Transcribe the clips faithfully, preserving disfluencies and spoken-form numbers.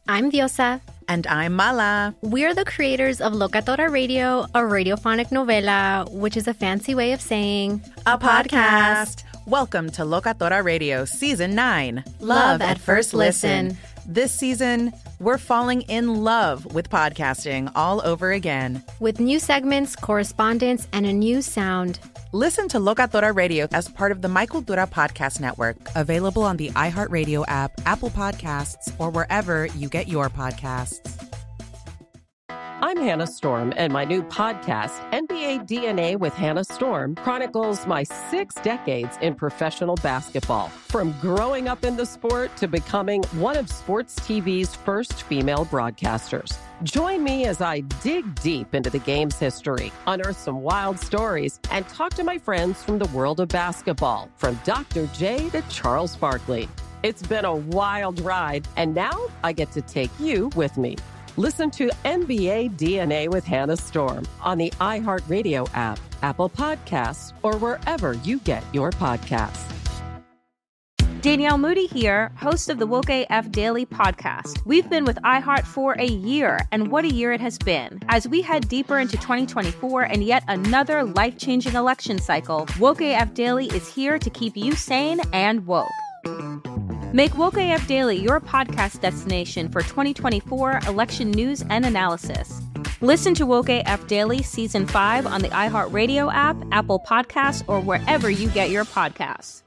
I'm Diosa. And I'm Mala. We're the creators of Locatora Radio, a radiophonic novela, which is a fancy way of saying a, a podcast. podcast. Welcome to Locatora Radio Season nine. Love, love at, at First listen. listen. This season, we're falling in love with podcasting all over again. With new segments, correspondence, and a new sound. Listen to Locatora Radio as part of the My Cultura Podcast Network, available on the iHeartRadio app, Apple Podcasts, or wherever you get your podcasts. I'm Hannah Storm, and my new podcast, N B A D N A with Hannah Storm, chronicles my six decades in professional basketball. From growing up in the sport to becoming one of sports T V's first female broadcasters. Join me as I dig deep into the game's history, unearth some wild stories, and talk to my friends from the world of basketball, from Doctor J to Charles Barkley. It's been a wild ride, and now I get to take you with me. Listen to N B A D N A with Hannah Storm on the iHeartRadio app, Apple Podcasts, or wherever you get your podcasts. Danielle Moody here, host of the Woke A F Daily podcast. We've been with iHeart for a year, and what a year it has been. As we head deeper into twenty twenty-four and yet another life-changing election cycle, Woke A F Daily is here to keep you sane and woke. Make Woke A F Daily your podcast destination for twenty twenty-four election news and analysis. Listen to Woke A F Daily Season five on the iHeartRadio app, Apple Podcasts, or wherever you get your podcasts.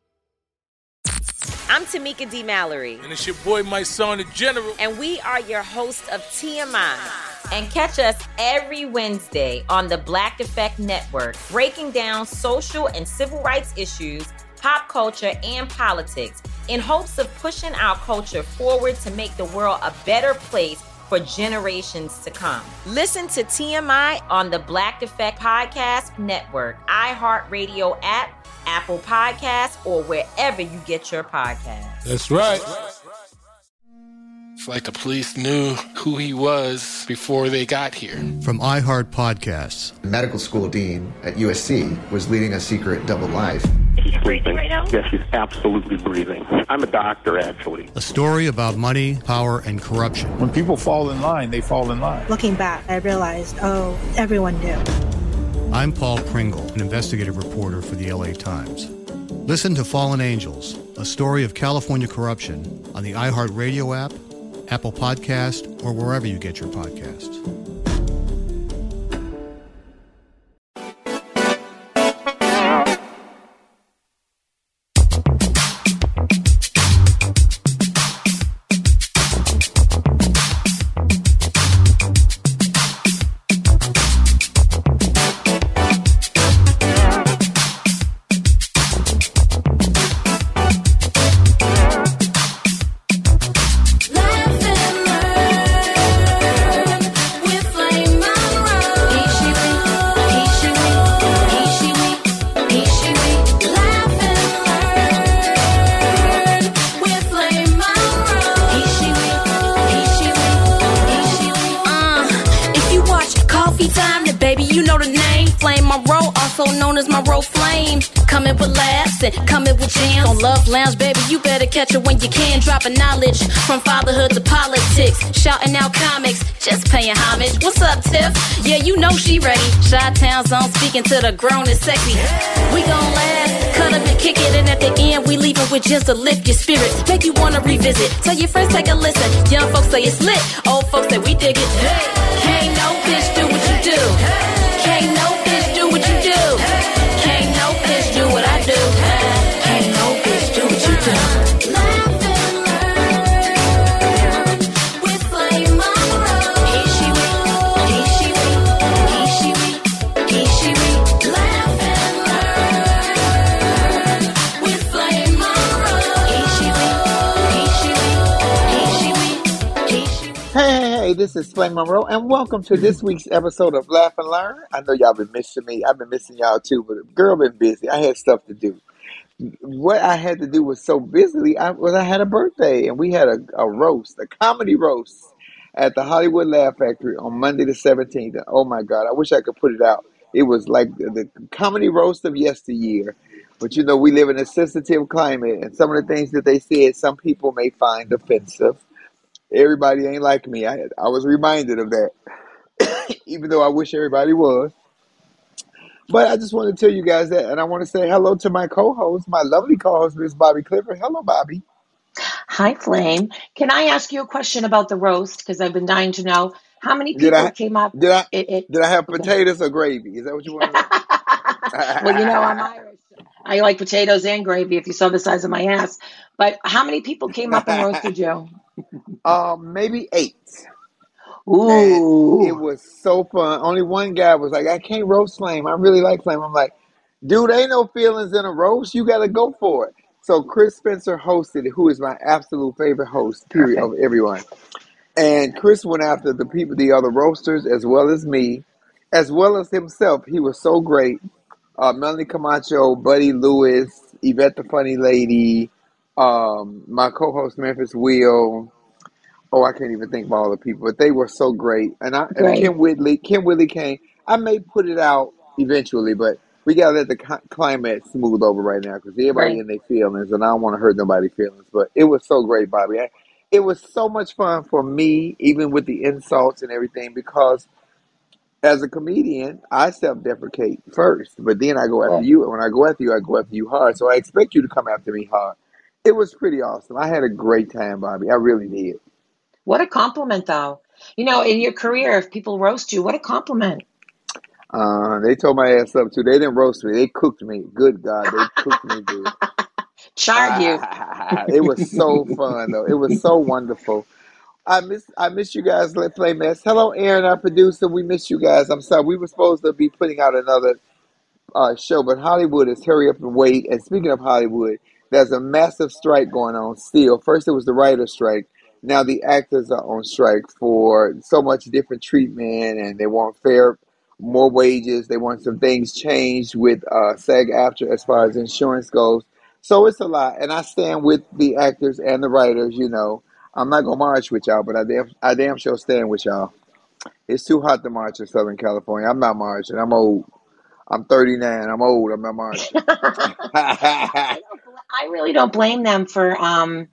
I'm Tamika D. Mallory. And it's your boy, my son, the General. And we are your hosts of T M I. And catch us every Wednesday on the Black Effect Network, breaking down social and civil rights issues, pop culture, and politics in hopes of pushing our culture forward to make the world a better place for generations to come. Listen to T M I on the Black Effect Podcast Network, iHeartRadio app, Apple Podcasts, or wherever you get your podcasts. That's right. It's like the police knew who he was before they got here. From iHeart Podcasts. The medical school dean at U S C was leading a secret double life. Is she breathing right now? Yes, she's absolutely breathing. I'm a doctor, actually. A story about money, power, and corruption. When people fall in line, they fall in line. Looking back, I realized, oh, everyone knew. I'm Paul Pringle, an investigative reporter for the L A Times. Listen to Fallen Angels, a story of California corruption on the iHeartRadio app, Apple Podcast, or wherever you get your podcasts. Coming with jams on Love Lounge, baby, you better catch it when you can. Dropping knowledge from fatherhood to politics, shouting out comics, just paying homage. What's up, Tiff? Yeah, you know she ready. Chi-Town's on, speaking to the grown and sexy. We gon' laugh, cut up and kick it, and at the end we leaving with just to lift your spirits, make you wanna revisit. Tell your friends, take a listen. Young folks say it's lit, old folks say we dig it. Can't no bitch do what you do. Can't no bitch do what you do. Can't no bitch do what I do. Can't no bitch do what you do. Laugh and learn with Flame Monroe. He, she, we, he, she, we, he, she, we, he, she, we. Laugh and learn with Flame Monroe. He, she, we, he, she, we, he, she, we, he, she, we. Hey, hey, hey, this is Flame Monroe, and welcome to this week's episode of Laugh and Learn. I know y'all been missing me. I've been missing y'all too, but girl been busy. I had stuff to do. What I had to do was so busily, I was I had a birthday, and we had a, a roast, a comedy roast at the Hollywood Laugh Factory on Monday the seventeenth. And oh my God, I wish I could put it out. It was like the, the comedy roast of yesteryear. But you know, we live in a sensitive climate, and some of the things that they said, some people may find offensive. Everybody ain't like me. I had, I was reminded of that, even though I wish everybody was. But I just want to tell you guys that, and I want to say hello to my co-host, my lovely co-host, Miss Bobby Clifford. Hello, Bobby. Hi, Flame. Can I ask you a question about the roast? Because I've been dying to know how many Did people I came up. did I It, it, did I have okay. potatoes or gravy? Is that what you want to know? Well, you know, I'm Irish. I like potatoes and gravy if you saw the size of my ass. But how many people came up and roasted you? um, maybe eight. Ooh. And it was so fun. Only one guy was like, I can't roast Flame. I really like Flame. I'm like, dude, ain't no feelings in a roast. You got to go for it. So Chris Spencer hosted it, who is my absolute favorite host, period, Perfect. of everyone. And Chris went after the people, the other roasters, as well as me, as well as himself. He was so great. Uh, Melanie Camacho, Buddy Lewis, Yvette the Funny Lady, um, my co-host Memphis Will. Oh, I can't even think of all the people, but they were so great. And I and Great. Kim Whitley, Kim Whitley came. I may put it out eventually, but we gotta let the climate smooth over right now because everybody Right. in their feelings, and I don't want to hurt nobody's feelings. But it was so great, Bobby. I, it was so much fun for me, even with the insults and everything, because as a comedian, I self-deprecate first, but then I go after Cool. you. And when I go after you, I go after you hard. So I expect you to come after me hard. It was pretty awesome. I had a great time, Bobby. I really did. What a compliment, though. You know, in your career, if people roast you, what a compliment. Uh, they told my ass up too. They didn't roast me. They cooked me. Good God, they cooked me good. Charred you. It was so fun though. It was so wonderful. I miss I miss you guys. Let's play mess. Hello, Aaron, our producer. We miss you guys. I'm sorry. We were supposed to be putting out another uh, show, but Hollywood is hurry up and wait. And speaking of Hollywood, there's a massive strike going on still. First, it was the writer's strike. Now the actors are on strike for so much different treatment, and they want fair, more wages. They want some things changed with uh, SAG-AFTRA as far as insurance goes. So it's a lot, and I stand with the actors and the writers. You know, I'm not gonna march with y'all, but I damn, I damn sure stand with y'all. It's too hot to march in Southern California. I'm not marching. I'm old. I'm thirty-nine. I'm old. I'm not marching. I really don't blame them for um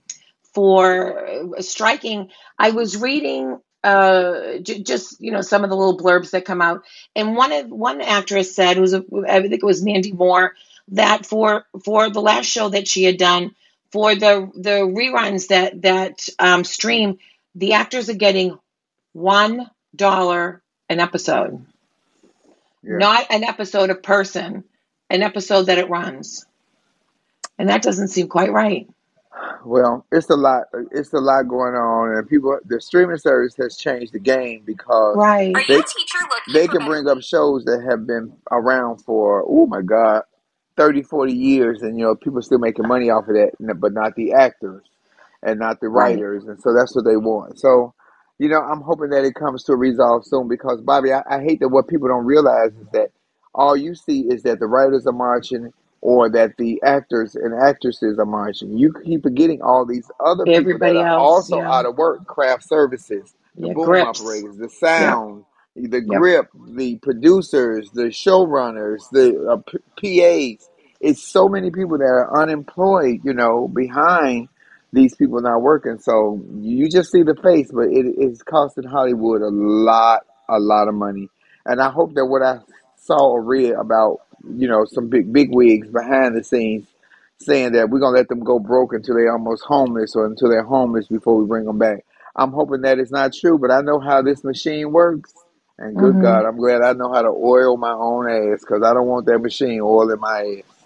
for striking. I was reading uh j- just you know some of the little blurbs that come out, and one of one actress said, it was a, I think it was Mandy Moore, that for for the last show that she had done, for the the reruns that that um stream, the actors are getting one dollar an episode. Yeah. Not an episode a person, an episode that it runs. And that doesn't seem quite right. Well, it's a lot. It's a lot going on, and people. The streaming service has changed the game because Right. they, they can bring up shows that have been around for, oh my God, thirty, forty years, and you know people still making money off of that, but not the actors and not the Right. writers, and so that's what they want. So, you know, I'm hoping that it comes to a resolve soon because, Bobby, I, I hate that what people don't realize is that all you see is that the writers are marching or that the actors and actresses are marching. You keep forgetting all these other people Everybody that are else, also yeah. out of work, craft services, the Yeah, boom grips. operators, the Yep. sound, the Yep. grip, the producers, the showrunners, the uh, P- PAs. It's so many people that are unemployed, you know, behind these people not working. So you just see the face, but it is costing Hollywood a lot, a lot of money. And I hope that what I saw or read about, you know, some big big wigs behind the scenes saying that we're gonna let them go broke until they're almost homeless or until they're homeless before we bring them back. I'm hoping that it's not true, but I know how this machine works. And good Mhm. God, I'm glad I know how to oil my own ass because I don't want that machine oiling my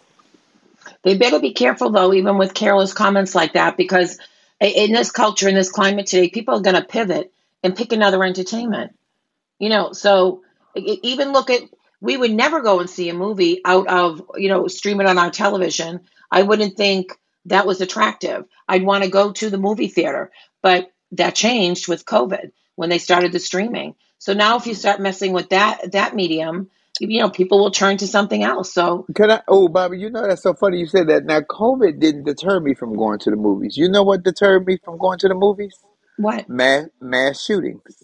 ass. They better be careful, though, even with careless comments like that, because i- in this culture, in this climate today, people are going to pivot and pick another entertainment. You know, so e- e- even look at, we would never go and see a movie out of, you know, stream it on our television. I wouldn't think that was attractive. I'd want to go to the movie theater, but that changed with COVID when they started the streaming. So now if you start messing with that that medium, you know, people will turn to something else. So Can I? Oh, Bobby, you know that's so funny you said that. Now, COVID didn't deter me from going to the movies. You know what deterred me from going to the movies? what? Mass mass shootings.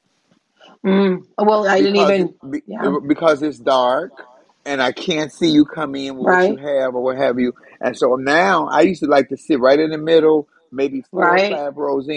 Mm, well, I didn't Because it, even, be, yeah, because it's dark and I can't see you come in with what you right, have or what have you. And so now I used to like to sit right in the middle, maybe four or right. five rows in.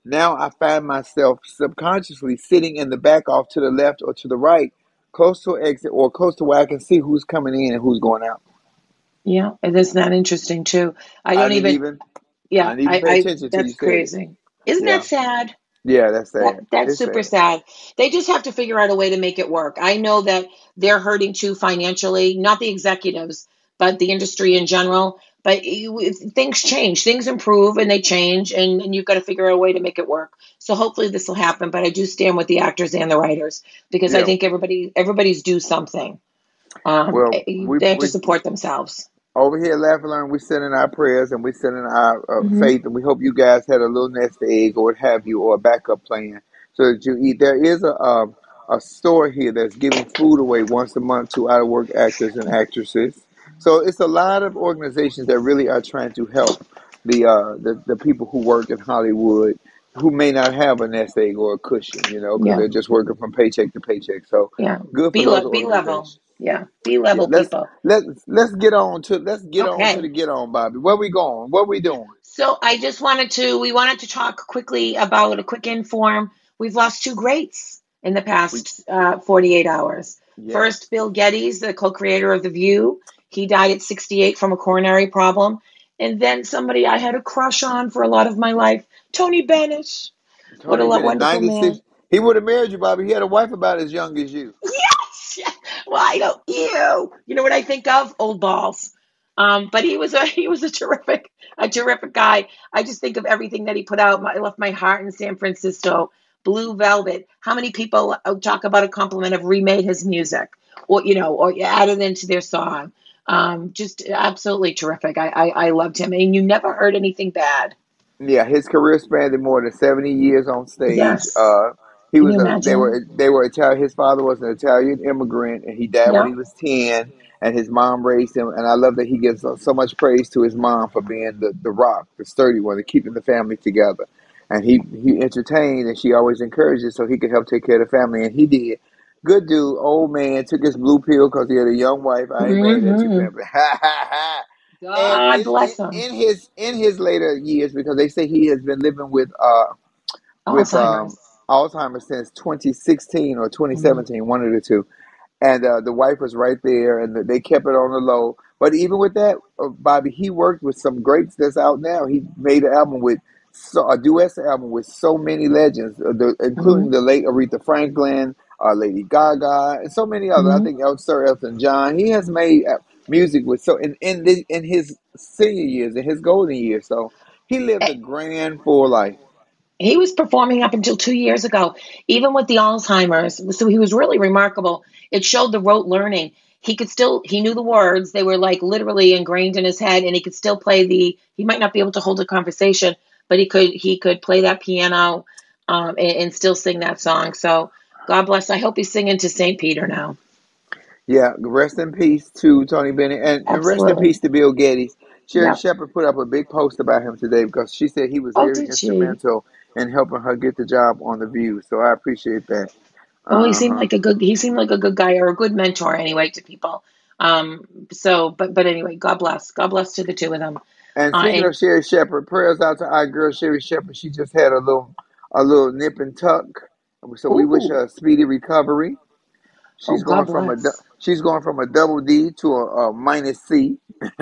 Now I find myself subconsciously sitting in the back off to the left or to the right, close to an exit or close to where I can see who's coming in and who's going out. Yeah, and isn't that interesting too? I I don't didn't even, even, yeah, I didn't even I, pay I attention until you that's said it. crazy. Isn't Yeah. that sad? Yeah, that's That sad. that's It's super sad. sad. They just have to figure out a way to make it work. I know that they're hurting too financially, not the executives, but the industry in general. But you, if things change, things improve, and they change, and, and you've got to figure out a way to make it work. So hopefully this will happen. But I do stand with the actors and the writers because I Yeah. think everybody everybody's due something. Um, Well, eh, we they have to we support themselves. over here at Laugh and Learn, we send in our prayers and we send in our uh, hmm faith, and we hope you guys had a little nest egg or what have you, or a backup plan so that you eat. There is a um, a store here that's giving food away once a month to out of work actors and actresses. So it's a lot of organizations that really are trying to help the uh, the, the people who work in Hollywood who may not have a nest egg or a cushion, you know, because Yeah, they're just working from paycheck to paycheck. So yeah. good for Be those le- be level. organizations. Yeah, be Yeah, level, let's people. let's let's get on to let's get on to Okay. the get on, Bobby. Where we going? What we doing? So I just wanted to, we wanted to talk quickly about a quick inform. We've lost two greats in the We past uh, forty-eight hours. yes. First, Bill Geddes, the co-creator of The View. He died at sixty-eight from a coronary problem. And then somebody I had a crush on for a lot of my life, Tony Bennett. What a Tony lo- Bennett, wonderful ninety-six. man. He would have married you, Bobby. He had a wife about as young as you. Yes. Well, I don't. Ew. You know what I think of? Old balls. Um, but he was a he was a terrific a terrific guy. I just think of everything that he put out. I left my heart in San Francisco. Blue Velvet. How many people uh, talk about a compliment have remade his music, or you know, or added into their song? Um, just absolutely terrific. I, I I loved him, and you never heard anything bad. Yeah, his career spanned more than seventy years on stage. Yes. Uh, he Can was you a they imagine? were they were Italian. His father was an Italian immigrant, and he died when Yeah. he was ten. And his mom raised him. And I love that he gives so so much praise to his mom for being the, the rock, the sturdy one, the keeping the family together. And he he entertained, and she always encouraged it so he could help take care of the family, and he did. Good dude, old man, took his blue pill because he had a young wife. I ain't mad at you, hmm pimpin'. Ha ha ha. And God in, bless in, him. in his in his later years, because they say he has been living with uh with um Alzheimer's. Alzheimer's since twenty sixteen or twenty Mhm. seventeen, one of the two. And uh, the wife was right there, and they kept it on the low. But even with that, uh, Bobby, he worked with some greats that's out now. He made an album with so, a duet album with so many legends, uh, the, including Mhm. the late Aretha Franklin, uh, Lady Gaga, and so many others. I Mhm. think El Sir Elton John. He has made uh, music with so in in, the, in his senior years, in his golden years. So he lived a grand full life. He was performing up until two years ago, even with the Alzheimer's. So he was really remarkable. It showed the rote learning. He could still, he knew the words. They were like literally ingrained in his head, and he could still play the, he might not be able to hold a conversation, but he could, he could play that piano um, and, and still sing that song. So God bless. I hope he's singing to Saint Peter now. Yeah, rest in peace to Tony Bennett, and, and rest in Absolutely. peace to Bill Geddes. Sherry Yeah. Shepherd put up a big post about him today because she said he was Oh, very did she? instrumental in helping her get the job on The View. So I appreciate that. Oh, he seemed Uh-huh. like a good, he seemed like a good guy or a good mentor anyway to people. Um, so, but, but anyway, God bless. God bless to the two of them. And Uh, speaking and of Sherry Shepherd, prayers out to our girl Sherry Shepherd. She just had a little a little nip and tuck, so we wish ooh, her a speedy recovery. oh, She's God going from a du- bless. she's going from a double D to a, a minus C.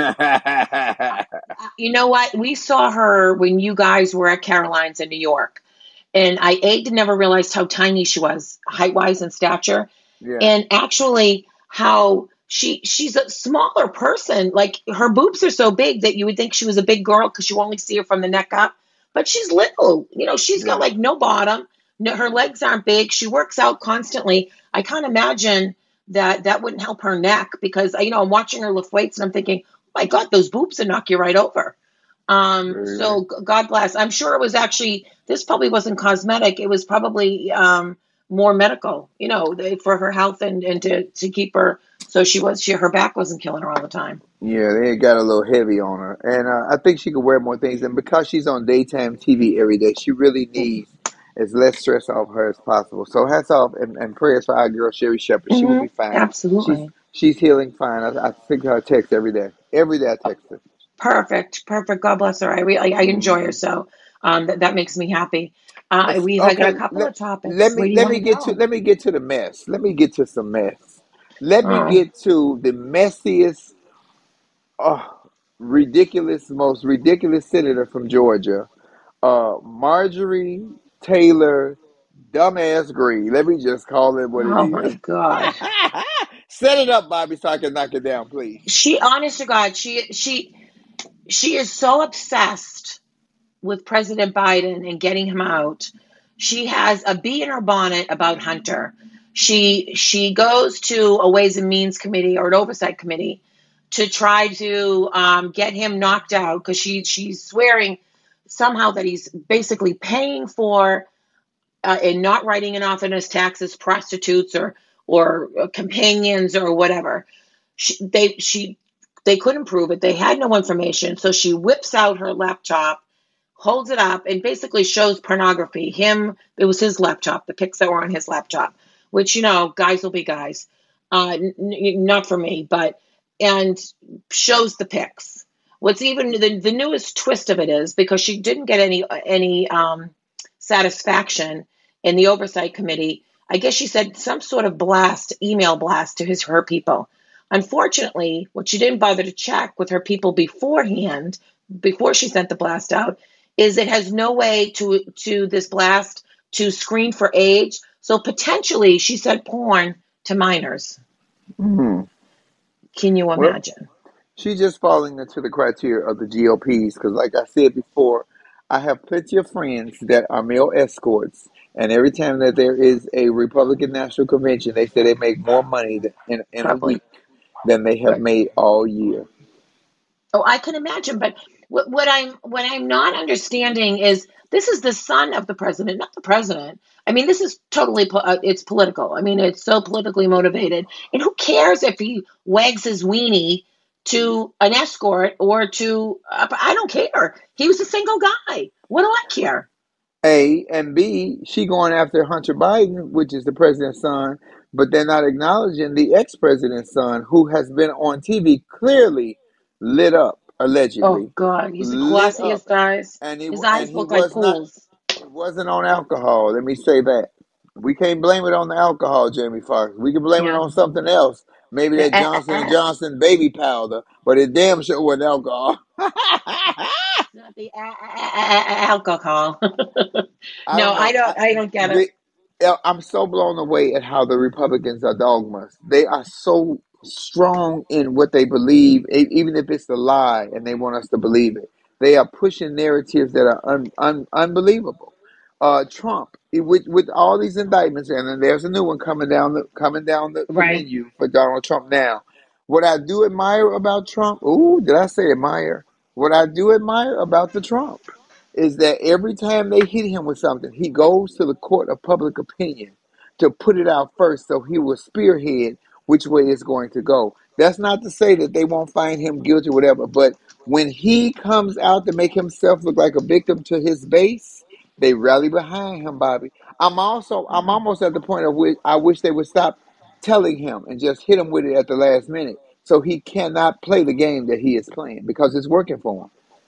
You know what? We saw her when you guys were at Caroline's in New York. And I A, never realized how tiny she was, height-wise and stature. Yeah. And actually how she she's a smaller person. Like her boobs are so big that you would think she was a big girl because you only see her from the neck up. But she's little. You know, she's got Yeah. like no bottom. No, her legs aren't big. She works out constantly. I can't imagine that that wouldn't help her neck because, you know, I'm watching her lift weights and I'm thinking, oh my God, those boobs would knock you right over. Um, Very so g- God bless. I'm sure it was actually, this probably wasn't cosmetic. It was probably um, more medical, you know, they, for her health and, and to, to keep her. So she was, she, her back wasn't killing her all the time. Yeah, they got a little heavy on her. And uh, I think she could wear more things. And because she's on daytime T V every day, she really needs as less stress off her as possible. So hats off and, and prayers for our girl, Sherry Shepherd. She will Mhm. be fine. She's Absolutely. she's healing fine. I, I think her text every day. Every day I text her. Perfect. Perfect. God bless her. I really, I enjoy her. So um, that, that makes me happy. Uh, we have got Okay, a couple let, of topics. let Where me do you let want me to get to go? let me get to the mess. Let me get to some mess. Let me Oh, get to the messiest, uh, ridiculous, most ridiculous senator from Georgia, uh, Marjorie Taylor, dumbass Greene. Let me just call it what it oh my is. God. Set it up, Bobby, so I can knock it down, please. She, honest to God, she she she is so obsessed with President Biden and getting him out. She has a bee in her bonnet about Hunter. She she goes to a Ways and Means committee or an oversight committee to try to um, get him knocked out because she she's swearing somehow that he's basically paying for uh, and not writing it off in his taxes prostitutes or or uh, companions or whatever. She, they she they couldn't prove it. They had no information, so she whips out her laptop, holds it up, and basically shows pornography. Him, it was his laptop, the pics that were on his laptop, which, you know, guys will be guys. Uh, n- n- not for me, but, and shows the pics. What's even the, the newest twist of it is because she didn't get any, any um, satisfaction in the oversight committee. I guess she said some sort of blast, email blast to his, her people. Unfortunately, what she didn't bother to check with her people beforehand, before she sent the blast out, is it has no way to to this blast to screen for age. So potentially she sent porn to minors. Mm. Can you Well, imagine? she's just falling into the criteria of the G O Ps because, like I said before, I have plenty of friends that are male escorts, and every time that there is a Republican National Convention, they say they make more money than, in, in a Probably. week than they have Right. made all year. Oh, I can imagine. But what, what I'm what I'm not understanding is this is the son of the president, not the president. I mean, this is totally po- uh, it's political. I mean, it's so politically motivated. And who cares if he wags his weenie to an escort or to? Uh, I don't care. He was a single guy. What do I care? A and B, she going after Hunter Biden, which is the president's son, but they're not acknowledging the ex-president's son, who has been on T V clearly lit up, Oh allegedly God, he's the lit up, classiest eyes. and he His and eyes he look like was not. pools. It wasn't on alcohol. Let me say that. We can't blame it on the alcohol, Jamie Foxx. We can blame it Yeah. on something else. Maybe that Johnson and Johnson baby powder, but it damn sure wasn't alcohol. Not the a- a- a- a- alcohol. I No, don't I know. I, don't. I don't get it. the, I'm so blown away at how the Republicans are dogmas. They are so strong in what they believe, e- even if it's a lie and they want us to believe it. They are pushing narratives that are un, un, unbelievable. Uh, Trump, with with all these indictments, and then there's a new one coming down the coming down the, the Right. menu for Donald Trump now. What I do admire about Trump, ooh, did I say admire? What I do admire about the Trump is that every time they hit him with something, he goes to the court of public opinion to put it out first so he will spearhead which way it's going to go. That's not to say that they won't find him guilty or whatever, but when he comes out to make himself look like a victim to his base, they rally behind him, Bobby. I'm also I'm almost at the point of which I wish they would stop telling him and just hit him with it at the last minute so he cannot play the game that he is playing because it's working for him.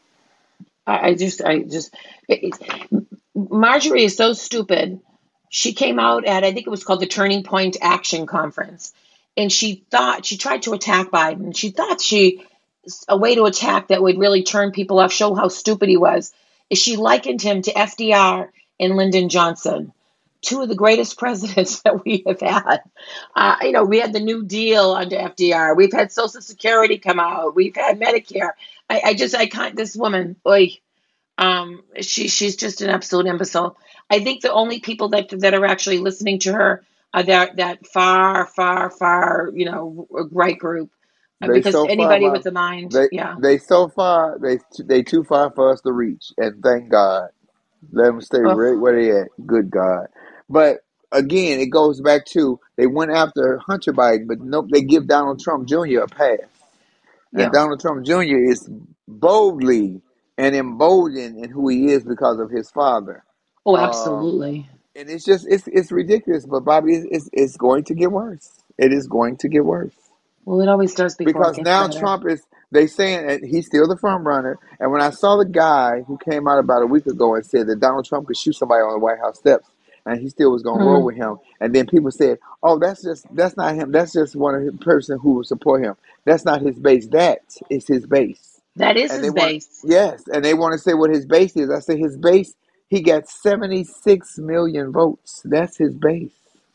I, I just, I just, it, it, Marjorie is so stupid. She came out at, I think it was called the Turning Point Action Conference, and she thought she tried to attack Biden. She thought she a way to attack that would really turn people off, show how stupid he was. Is she likened him to F D R and Lyndon Johnson, two of the greatest presidents that we have had. Uh, you know, we had the New Deal under F D R. We've had Social Security come out. We've had Medicare. I, I just, I can't, this woman, oy, um, she, she's just an absolute imbecile. I think the only people that that are actually listening to her are that, that far, far, far, you know, right group. Uh, They Because so far, anybody Bob, with a mind, they yeah. they so far they they too far for us to reach, and thank God. Let them stay Ugh. right where they at. Good God. But again, it goes back to they went after Hunter Biden, but nope, they give Donald Trump Junior a pass. Yeah. And Donald Trump Junior is boldly and emboldened in who he is because of his father. Oh, Um, absolutely. and it's just it's it's ridiculous. But Bobby, it's, it's it's going to get worse. It is going to get worse Well, it always does before it because gets now better. Trump is They saying that he's still the front runner. And when I saw the guy who came out about a week ago and said that Donald Trump could shoot somebody on the White House steps, and he still was going to mm. roll with him, and then people said, "Oh, that's just that's not him. That's just one of the person who will support him. That's not his base. That is his base. That is and his want, base. Yes, and they want to say what his base is. I say his base. He got seventy-six million votes. That's his base.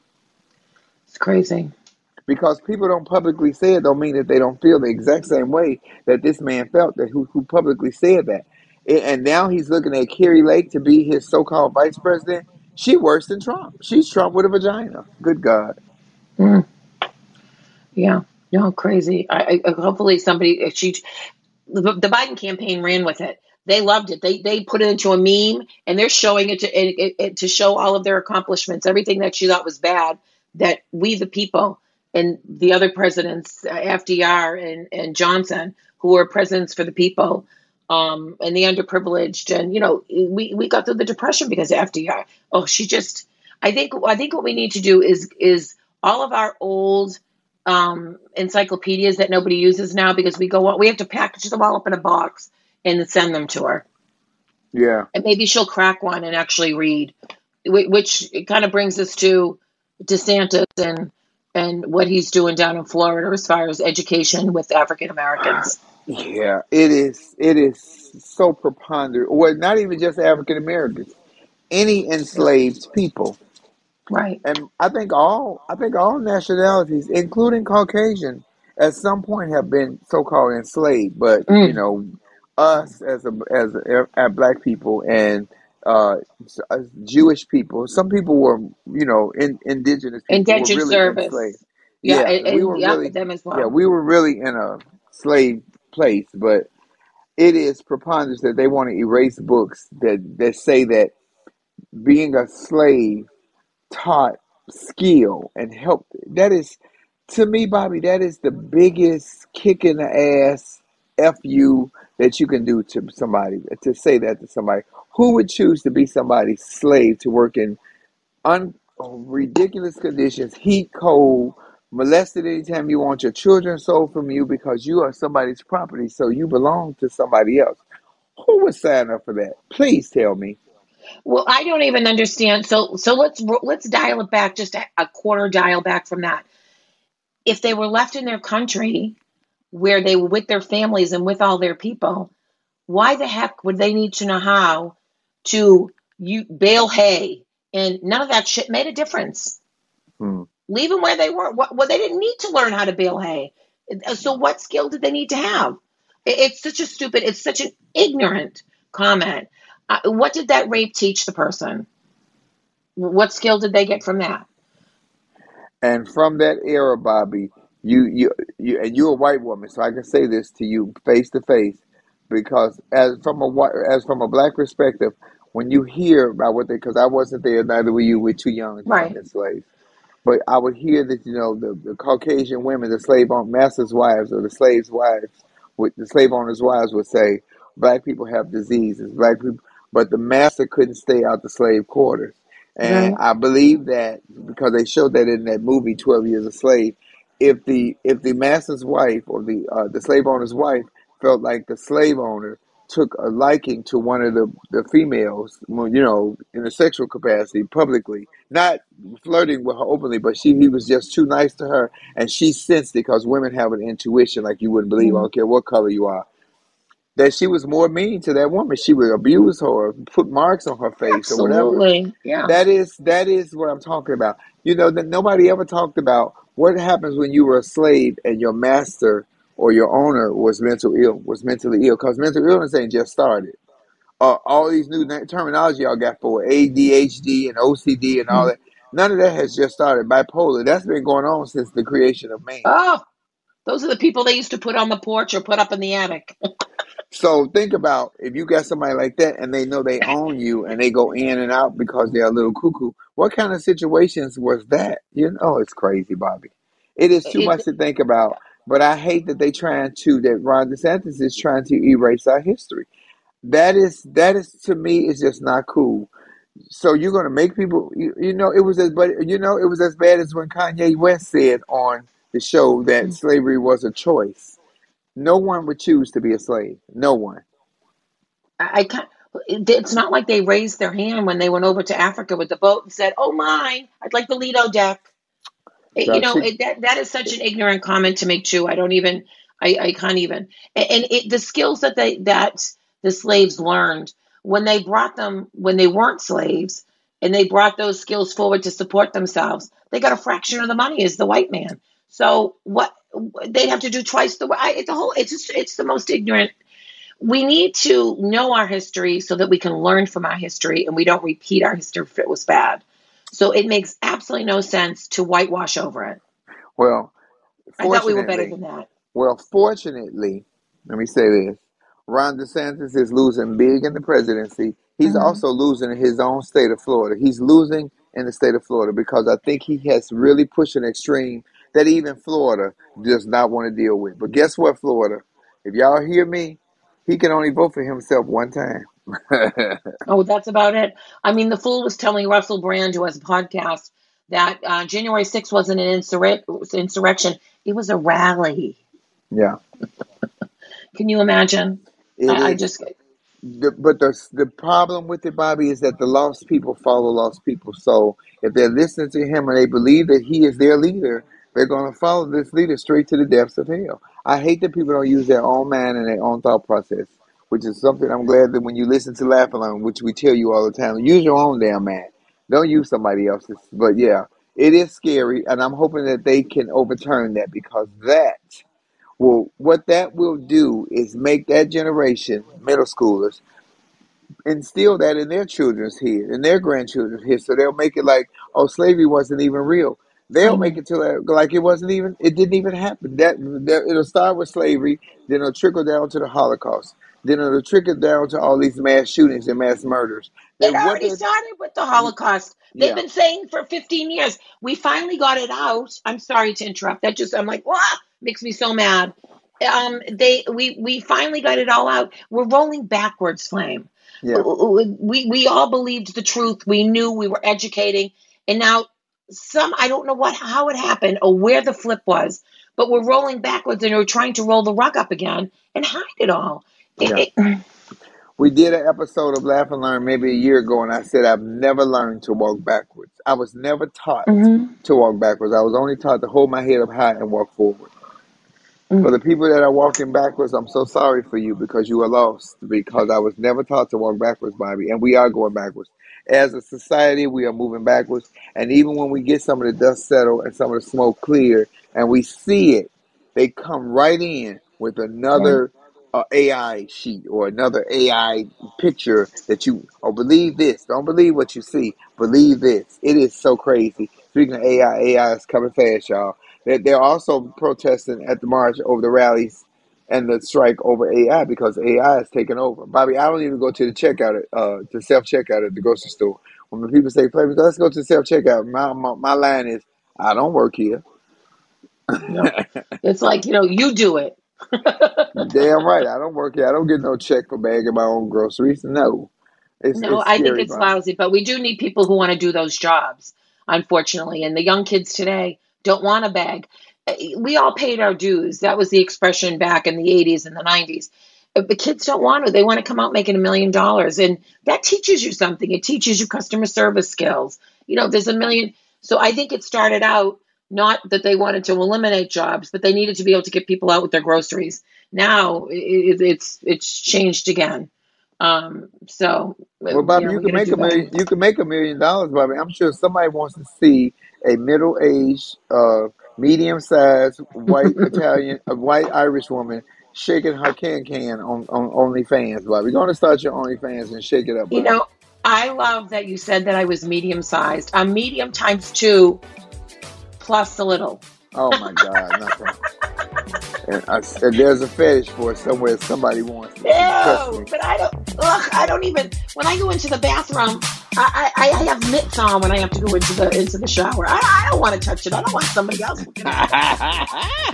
It's crazy. Because people don't publicly say it, don't mean that they don't feel the exact same way that this man felt that who, who publicly said that. And now he's looking at Carrie Lake to be his so-called vice president. She worse than Trump. She's Trump with a vagina. Good God. Mm. Yeah. No, crazy. I, I hopefully somebody she the, the Biden campaign ran with it. They loved it. They they put it into a meme, and they're showing it to it, it, to show all of their accomplishments, everything that she thought was bad. That we the people and the other presidents, F D R and and Johnson, who were presidents for the people. Um, and the underprivileged, and you know, we, we got through the Depression because of F D R. Oh, she just, I think, I think what we need to do is is all of our old um, encyclopedias that nobody uses now, because we go, we have to package them all up in a box and send them to her. Yeah, and maybe she'll crack one and actually read, which kind of brings us to DeSantis and and what he's doing down in Florida as far as education with African Americans. Yeah, it is. It is so preponderant. Well, not even just African Americans, any enslaved people, right? And I think all, I think all nationalities, including Caucasian, at some point have been so-called enslaved. But mm. you know, us as a as a, as Black people and uh, Jewish people, some people were, you know, in, indigenous people indentured were really service. enslaved. Yeah, yeah, and, we were yeah, really them as well. Yeah, we were really in a slave place, but it is preponderance that they want to erase books that, that say that being a slave taught skill and help. That is, to me, Bobby, that is the biggest kick in the ass F you that you can do to somebody, to say that to somebody. Who would choose to be somebody's slave to work in un- ridiculous conditions, heat, cold, molested anytime you want, your children sold from you because you are somebody's property, so you belong to somebody else? Who would sign up for that? Please tell me. Well, I don't even understand. So, so let's let's dial it back just a, a quarter dial back from that. If they were left in their country, where they were with their families and with all their people, why the heck would they need to know how to you bale hay? And none of that shit made a difference. Hmm. Leave them where they were. Well, they didn't need to learn how to bale hay. So what skill did they need to have? It's such a stupid, it's such an ignorant comment. Uh, what did that rape teach the person? What skill did they get from that? And from that era, Bobby, you, you, you, and you're a white woman, so I can say this to you face to face, because as from a white, as from a Black perspective, when you hear about what they, because I wasn't there, neither were you, we're too young to right. become slaves. But I would hear that, you know, the, the Caucasian women, the slave own masters' wives or the slaves' wives, with the slave owners' wives would say, Black people have diseases, Black people, but the master couldn't stay out the slave quarters. And right. I believe that because they showed that in that movie, twelve Years a Slave, if the if the master's wife or the uh, the slave owner's wife felt like the slave owner took a liking to one of the, the females, you know, in a sexual capacity, publicly, not flirting with her openly, but she he was just too nice to her, and she sensed it because women have an intuition like you wouldn't believe. Mm-hmm. I don't care what color you are. That she was more mean to that woman. She would abuse her, or put marks on her face, Absolutely. or whatever. Yeah. That is that is what I'm talking about. You know, that nobody ever talked about what happens when you were a slave and your master or your owner was mental ill, was mentally ill, because mental illness ain't just started. Uh, all these new terminology y'all got for A D H D and O C D and all mm-hmm. that, none of that has just started. Bipolar, that's been going on since the creation of man. Oh, those are the people they used to put on the porch or put up in the attic. So think about if you got somebody like that and they know they own you and they go in and out because they're a little cuckoo. What kind of situations was that? You know, it's crazy, Bobby. It is too it, much to think about. But I hate that they trying to, that Ron DeSantis is trying to erase our history. That is, that is to me, is just not cool. So you're going to make people, you, you know, it was as, but you know, it was as bad as when Kanye West said on the show that mm-hmm. slavery was a choice. No one would choose to be a slave. No one. I, I can't. It's not like they raised their hand when they went over to Africa with the boat and said, "Oh, mine! I'd like the Lido deck." It, you know, it, that that is such an ignorant comment to make too. I don't even. I, I can't even. And, and it, the skills that they that the slaves learned when they brought them when they weren't slaves, and they brought those skills forward to support themselves, they got a fraction of the money as the white man. So what they'd have to do twice the way. It's the whole. It's just, it's the most ignorant. We need to know our history so that we can learn from our history and we don't repeat our history if it was bad. So it makes absolutely no sense to whitewash over it. Well, I thought we were better than that. Well, fortunately, let me say this. Ron DeSantis is losing big in the presidency. He's mm-hmm. also losing in his own state of Florida. He's losing in the state of Florida because I think he has really pushed an extreme that even Florida does not want to deal with. But guess what, Florida? If y'all hear me, he can only vote for himself one time. Oh, that's about it. I mean, the fool was telling Russell Brand, who has a podcast, that uh, January sixth wasn't an insur- insurrection. It was a rally. Yeah. Can you imagine? It I, I is, just. the, but the the problem with it, Bobby, is that the lost people follow lost people. So if they're listening to him and they believe that he is their leader, they're going to follow this leader straight to the depths of hell. I hate that people don't use their own mind and their own thought process, which is something I'm glad that when you listen to Laugh Alone, which we tell you all the time, use your own damn mind. Don't use somebody else's. But yeah, it is scary, and I'm hoping that they can overturn that because that will, what that will do is make that generation, middle schoolers, instill that in their children's head, in their grandchildren's head, so they'll make it like, oh, slavery wasn't even real. They'll make it to like, like it wasn't even, it didn't even happen. That, that it'll start with slavery, then it'll trickle down to the Holocaust, then it'll trickle down to all these mass shootings and mass murders. It already started with the Holocaust. They've yeah. been saying for fifteen years. We finally got it out. I'm sorry to interrupt. That just, I'm like, wow, makes me so mad. Um, they, we, we finally got it all out. We're rolling backwards, Flame. Yeah. We, we all believed the truth. We knew we were educating, and now. Some, I don't know what, how it happened or where the flip was, but we're rolling backwards and we're trying to roll the rug up again and hide it all. It, yeah. it, we did an episode of Laugh and Learn maybe a year ago, and I said I've never learned to walk backwards. I was never taught mm-hmm. to walk backwards. I was only taught to hold my head up high and walk forward. Mm-hmm. For the people that are walking backwards, I'm so sorry for you because you are lost, because I was never taught to walk backwards, Bobby, and we are going backwards. As a society, we are moving backwards. And even when we get some of the dust settled and some of the smoke clear and we see it, they come right in with another uh, A I sheet or another A I picture that you, oh, believe this. Don't believe what you see. Believe this. It is so crazy. Speaking of A I, A I is coming fast, y'all. They're, they're also protesting at the march over the rallies and the strike over A I because A I is taking over. Bobby, I don't even go to the checkout, at, uh, to self-checkout at the grocery store. When the people say, "Play, let's go to self-checkout," my, my my line is, "I don't work here." No. It's like, you know, you do it. Damn right, I don't work here. I don't get no check for bagging my own groceries. No, it's, no, it's I think it's Bobby. Lousy, but we do need people who want to do those jobs, unfortunately. And the young kids today don't want to bag. We all paid our dues. That was the expression back in the eighties and the nineties. The kids don't want to. They want to come out making a million dollars. And that teaches you something. It teaches you customer service skills. You know, there's a million. So I think it started out not that they wanted to eliminate jobs, but they needed to be able to get people out with their groceries. Now it, it's it's changed again. Um, so well, Bobby, you, know, you can make a million. You can make a million dollars, Bobby. I'm sure somebody wants to see a middle-aged, uh, medium-sized white Italian, a white Irish woman shaking her can-can on, on OnlyFans, Bobby. You're going to start your OnlyFans and shake it up, Bobby. You know, I love that you said that I was medium-sized. I'm medium times two plus a little. Oh, my God. Nothing. And, I, and there's a fetish for it somewhere somebody wants. No, but I don't, ugh, I don't even, when I go into the bathroom, I, I, I have mitts on when I have to go into the into the shower. I, I don't want to touch it. I don't want somebody else looking at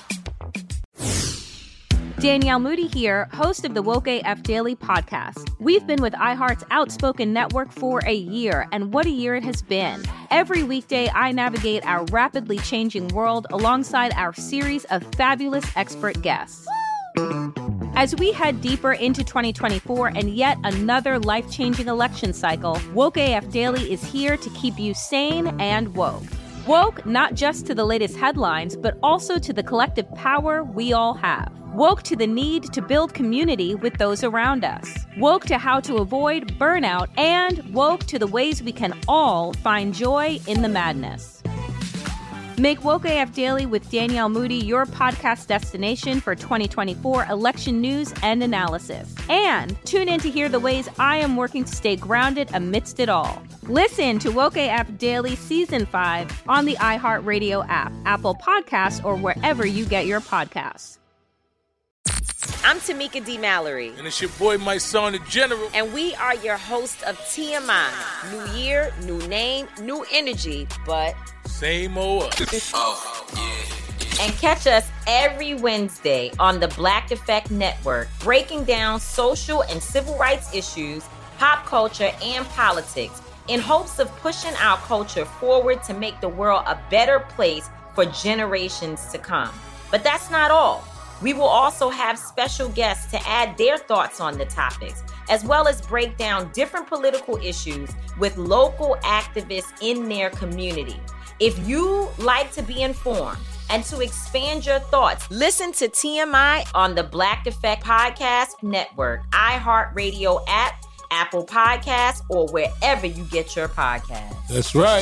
it. Danielle Moody here, host of the Woke A F Daily podcast. We've been with iHeart's Outspoken Network for a year, and what a year it has been. Every weekday, I navigate our rapidly changing world alongside our series of fabulous expert guests. As we head deeper into twenty twenty-four and yet another life-changing election cycle, Woke A F Daily is here to keep you sane and woke. Woke not just to the latest headlines, but also to the collective power we all have. Woke to the need to build community with those around us. Woke to how to avoid burnout, and woke to the ways we can all find joy in the madness. Make Woke A F Daily with Danielle Moody your podcast destination for twenty twenty-four election news and analysis. And tune in to hear the ways I am working to stay grounded amidst it all. Listen to Woke A F Daily Season five on the iHeartRadio app, Apple Podcasts, or wherever you get your podcasts. I'm Tamika D. Mallory. And it's your boy, my son, the General. And we are your hosts of T M I. New year, new name, new energy, but same old us. Oh, yeah. And catch us every Wednesday on the Black Effect Network, breaking down social and civil rights issues, pop culture, and politics in hopes of pushing our culture forward to make the world a better place for generations to come. But that's not all. We will also have special guests to add their thoughts on the topics, as well as break down different political issues with local activists in their community. If you like to be informed and to expand your thoughts, listen to T M I on the Black Effect Podcast Network, iHeartRadio app, Apple Podcasts, or wherever you get your podcasts. That's right.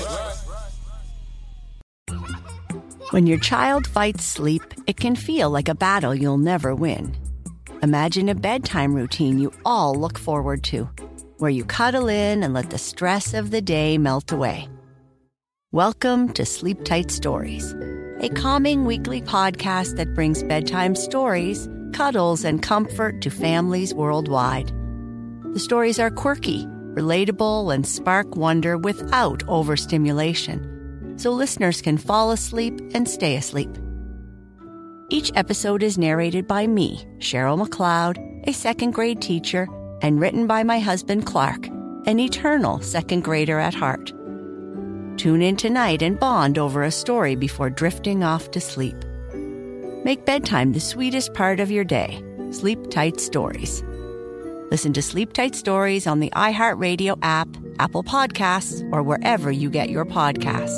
When your child fights sleep, it can feel like a battle you'll never win. Imagine a bedtime routine you all look forward to, where you cuddle in and let the stress of the day melt away. Welcome to Sleep Tight Stories, a calming weekly podcast that brings bedtime stories, cuddles, and comfort to families worldwide. The stories are quirky, relatable, and spark wonder without overstimulation, so listeners can fall asleep and stay asleep. Each episode is narrated by me, Cheryl McLeod, a second grade teacher, and written by my husband, Clark, an eternal second grader at heart. Tune in tonight and bond over a story before drifting off to sleep. Make bedtime the sweetest part of your day. Sleep Tight Stories. Listen to Sleep Tight Stories on the iHeartRadio app, Apple Podcasts, or wherever you get your podcasts.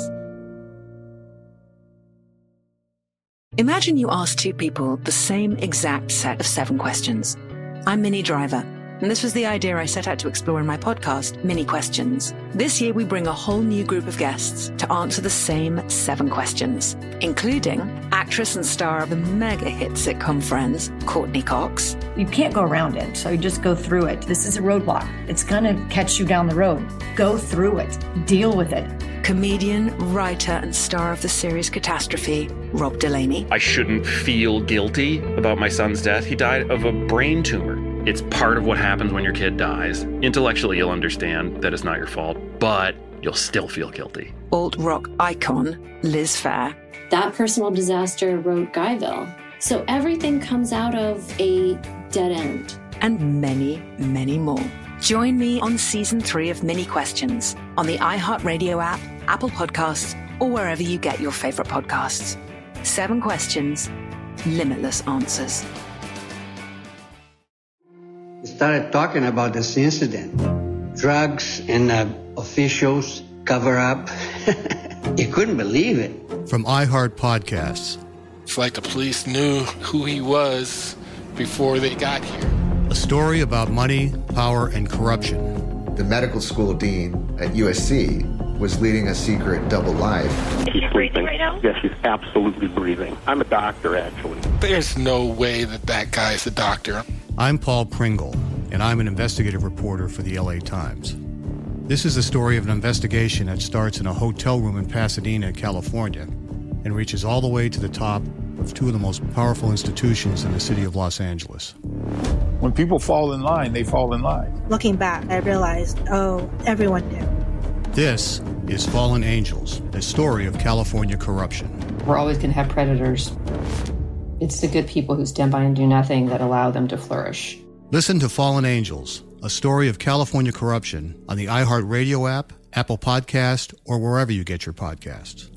Imagine you ask two people the same exact set of seven questions. I'm Minnie Driver, and this was the idea I set out to explore in my podcast, Mini Questions. This year, we bring a whole new group of guests to answer the same seven questions, including actress and star of the mega hit sitcom Friends, Courtney Cox. You can't go around it, so you just go through it. This is a roadblock. It's going to catch you down the road. Go through it. Deal with it. Comedian, writer, and star of the series Catastrophe, Rob Delaney. I shouldn't feel guilty about my son's death. He died of a brain tumor. It's part of what happens when your kid dies. Intellectually, you'll understand that it's not your fault, but you'll still feel guilty. Alt-rock icon, Liz Phair. That personal disaster wrote Guyville. So everything comes out of a dead end. And many, many more. Join me on season three of Mini Questions on the iHeartRadio app, Apple Podcasts, or wherever you get your favorite podcasts. Seven questions, limitless answers. We started talking about this incident. Drugs and uh, officials cover up. You couldn't believe it. From iHeart Podcasts. It's like the police knew who he was before they got here. A story about money, power, and corruption. The medical school dean at U S C was leading a secret double life. She's breathing right now? Yes, she's absolutely breathing. I'm a doctor, actually. There's no way that that guy's a doctor. I'm Paul Pringle, and I'm an investigative reporter for the L A Times. This is the story of an investigation that starts in a hotel room in Pasadena, California, and reaches all the way to the top of two of the most powerful institutions in the city of Los Angeles. When people fall in line, they fall in line. Looking back, I realized, oh, everyone knew. This is Fallen Angels, the story of California corruption. We're always going to have predators. It's the good people who stand by and do nothing that allow them to flourish. Listen to Fallen Angels, a story of California corruption on the iHeartRadio app, Apple Podcast, or wherever you get your podcasts.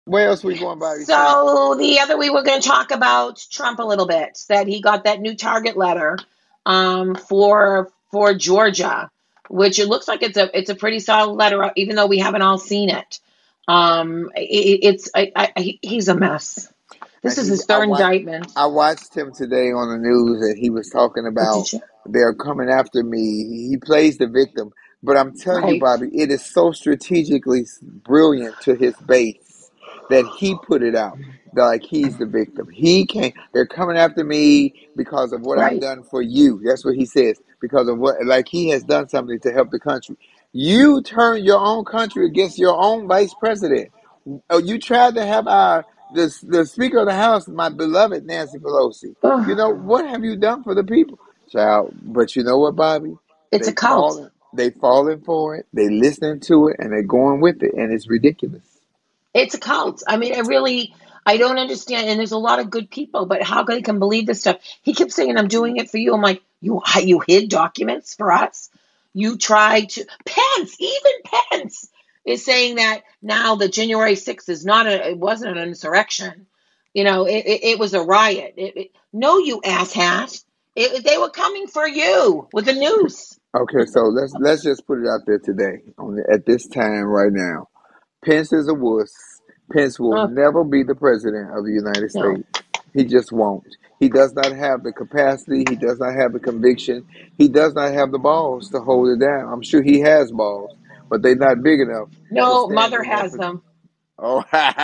Where else we going, Bobby? So the other week we're going to talk about Trump a little bit. That he got that new target letter um, for for Georgia, which it looks like it's a it's a pretty solid letter, even though we haven't all seen it. Um, it it's I, I, he's a mess. This is his third I wa- indictment. I watched him today on the news, and he was talking about they're coming after me. He plays the victim, but I'm telling Right. you, Bobby, it is so strategically brilliant to his base that he put it out like he's the victim. He can't. They're coming after me because of what I've Right. done for you. That's what he says. Because of what, like he has done something to help the country. You turn your own country against your own vice president. Oh, you tried to have our the the Speaker of the House, my beloved Nancy Pelosi. You know what have you done for the people, child? But you know what, Bobby? It's they a cult. Falling, they falling for it. They listening to it, and they're going with it, and it's ridiculous. It's a cult. I mean, I really, I don't understand. And there's a lot of good people, but how they can believe this stuff? He kept saying, "I'm doing it for you." I'm like, you you hid documents for us. You tried to. Pence, even Pence, is saying that now the January sixth is not a, it wasn't an insurrection. You know, it, it, it was a riot. It, it, no, you asshat. It, they were coming for you with the noose. Okay, so let's let's just put it out there today, on the, at this time right now. Pence is a wuss. Pence will Uh, never be the president of the United No. States. He just won't. He does not have the capacity. He does not have the conviction. He does not have the balls to hold it down. I'm sure he has balls, but they're not big enough to No, stand mother in that has position. them. Oh,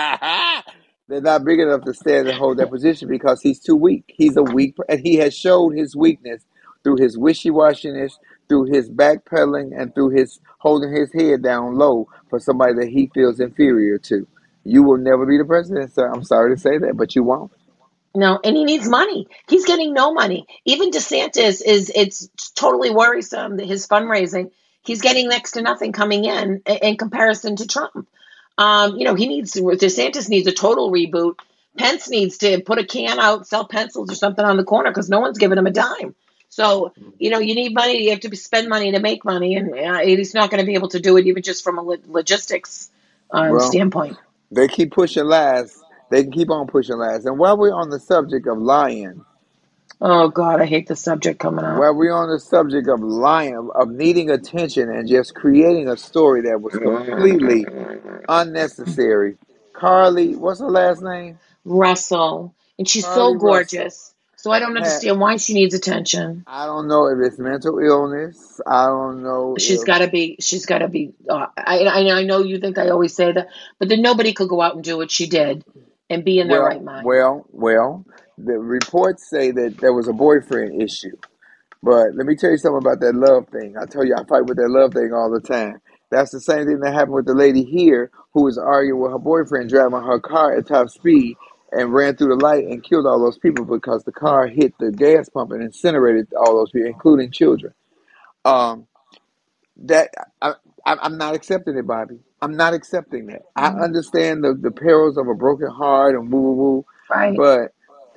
they're not big enough to stand and hold that position because he's too weak. He's a weak, and he has showed his weakness through his wishy-washiness, through his backpedaling, and through his holding his head down low for somebody that he feels inferior to. You will never be the president, sir. I'm sorry to say that, but you won't. No, and he needs money. He's getting no money. Even DeSantis is, it's totally worrisome that his fundraising, he's getting next to nothing coming in in comparison to Trump. Um, you know, he needs, DeSantis needs a total reboot. Pence needs to put a can out, sell pencils or something on the corner because no one's giving him a dime. So, you know, you need money. You have to spend money to make money. And uh, he's not going to be able to do it even just from a lo- logistics um, Well, standpoint. they keep pushing lies. They can keep on pushing lies. And while we're on the subject of lying, Oh, God, I hate the subject coming up. while we're on the subject of lying, of needing attention and just creating a story that was completely unnecessary, Carly, what's her last name? Russell. And she's Carly so gorgeous. So I don't Had, understand why she needs attention. I don't know if it's mental illness. I don't know She's if got to be, she's got to be, uh, I, I I know you think I always say that, but then nobody could go out and do what she did and be in their well, right mind. well, well. The reports say that there was a boyfriend issue, but let me tell you something about that love thing. I tell you, I fight with that love thing all the time. That's the same thing that happened with the lady here who was arguing with her boyfriend driving her car at top speed and ran through the light and killed all those people because the car hit the gas pump and incinerated all those people, including children. Um, that I, I, I'm not accepting it, Bobby. I'm not accepting that. I understand the, the perils of a broken heart and woo woo woo, Right. but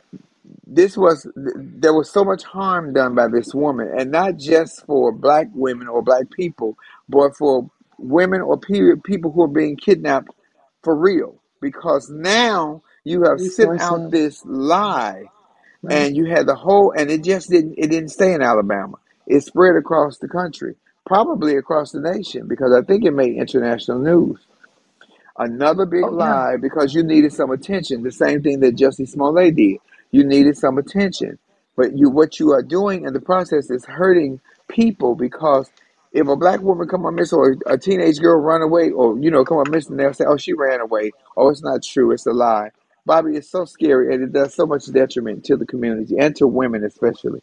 this was there was so much harm done by this woman, and not just for black women or black people, but for women or period people who are being kidnapped for real. Because now you have sent out Resources. this lie, Right. and you had the whole, and it just didn't it didn't stay in Alabama. It spread across the country, probably across the nation, because I think it made international news. Another big Oh, yeah. lie because you needed some attention. The same thing that Jussie Smollett did. You needed some attention, but you what you are doing in the process is hurting people because if a black woman come up missing or a teenage girl run away or you know come up missing, they'll say, "Oh, she ran away." Oh, it's not true. It's a lie. Bobby, it's so scary and it does so much detriment to the community and to women especially.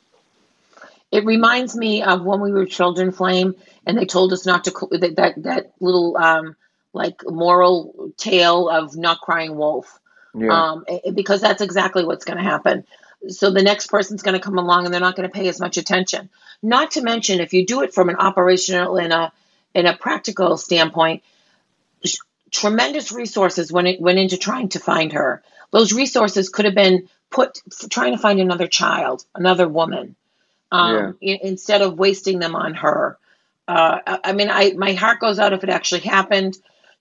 It reminds me of when we were children, Flame, and they told us not to, cl- that, that, that little, um, like moral tale of not crying wolf. Yeah. Um, eh, because that's exactly what's going to happen. So the next person's going to come along and they're not going to pay as much attention. Not to mention, if you do it from an operational and a, in a practical standpoint, sh- tremendous resources went, it, went into trying to find her. Those resources could have been put for trying to find another child, another woman. Um, Yeah. i- instead of wasting them on her. Uh, I, I mean, I, my heart goes out if it actually happened.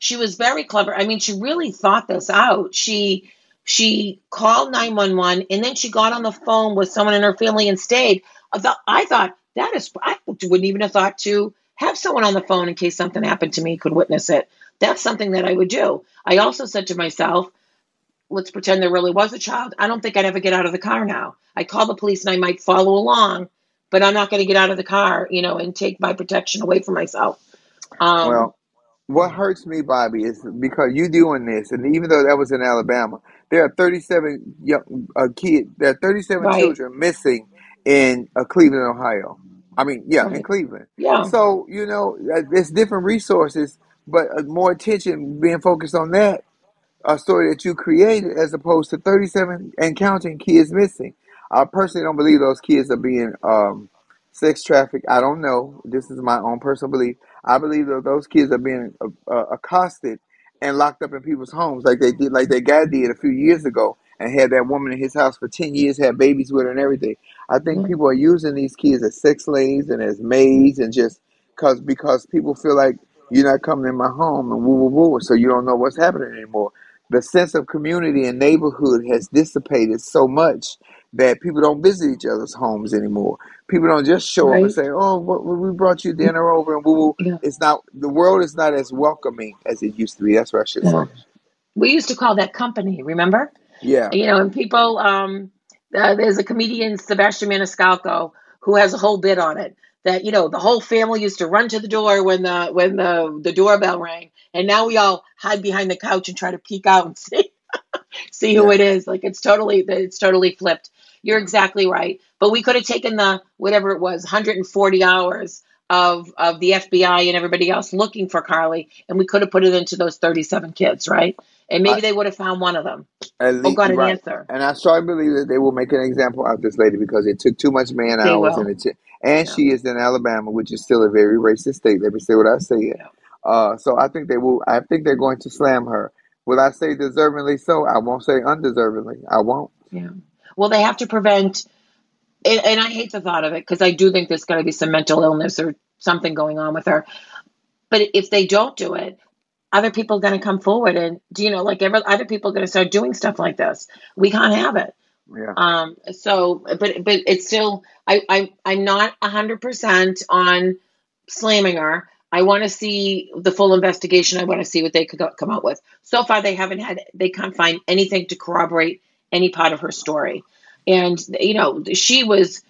she was very clever. I mean, she really thought this out. She she called nine one one, and then she got on the phone with someone in her family and stayed. I thought, I thought that is, I wouldn't even have thought to have someone on the phone in case something happened to me, could witness it. That's something that I would do. I also said to myself, let's pretend there really was a child. I don't think I'd ever get out of the car now. I call the police and I might follow along, but I'm not going to get out of the car, you know, and take my protection away from myself. Um, Well, what hurts me, Bobby, is because you doing this, and even though that was in Alabama, there are thirty-seven young uh, kids, there are thirty-seven Right. children missing in uh, Cleveland, Ohio. I mean, yeah, in Right. Cleveland. Yeah. So, you know, uh, there's different resources, but uh, more attention being focused on that a story that you created as opposed to thirty-seven and counting kids missing. I personally don't believe those kids are being um, sex trafficked. I don't know. This is my own personal belief. I believe that those kids are being uh, uh, accosted and locked up in people's homes like they did, like that guy did a few years ago, and had that woman in his house for ten years, had babies with her and everything. I think people are using these kids as sex slaves and as maids, and just cause because people feel like you're not coming in my home and woo woo woo, so you don't know what's happening anymore. The sense of community and neighborhood has dissipated so much that people don't visit each other's homes anymore. People don't just show up and Right. say, "Oh, what, we brought you dinner over," and woo woo. Yeah. It's not, the world is not as welcoming as it used to be. That's what I should say. Yeah. We used to call that company, remember? Yeah. You know, and people, um, uh, there's a comedian, Sebastian Maniscalco, who has a whole bit on it. That, you know, the whole family used to run to the door when the when the, the doorbell rang, and now we all hide behind the couch and try to peek out and see see who Yeah. it is. Like it's totally it's totally flipped. You're exactly right. But we could have taken the whatever it was, one hundred forty hours of of the F B I and everybody else looking for Carly, and we could have put it into those thirty-seven kids, right? And maybe I, they would have found one of them at or least, got an right. answer. And I strongly believe that they will make an example out of this lady because it took too much man They hours, will. and it t- and Yeah. she is in Alabama, which is still a very racist state. Let me say what I said. Yeah. Uh, so I think they will. I think they're going to slam her. Will I say deservingly so? I won't say undeservingly. I won't. Yeah. Well, they have to prevent, and, and I hate the thought of it because I do think there's got to be some mental illness or something going on with her. But if they don't do it, other people are going to come forward, and you know, like every, other people are going to start doing stuff like this. We can't have it. Yeah. Um. So, but but it's still, I I I'm not a hundred percent on slamming her. I want to see the full investigation. I want to see what they could go, come out with. So far, they haven't had, they can't find anything to corroborate any part of her story. And, you know, she was,